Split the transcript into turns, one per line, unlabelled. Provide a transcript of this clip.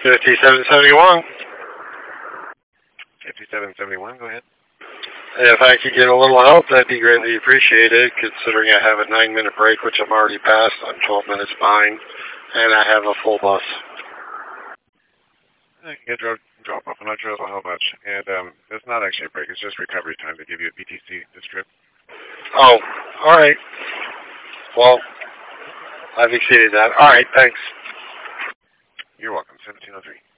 5771.
5771, go ahead.
If I could get a little help, that'd be greatly appreciated, considering I have a 9-minute break, which I'm already past. I'm 12 minutes behind, and I have a full bus.
I can drop off. I'm not sure how much. And it's not actually a break. It's just recovery time to give you a BTC to strip.
Oh, all right. Well, I've exceeded that. All right, thanks.
You're welcome. 1703.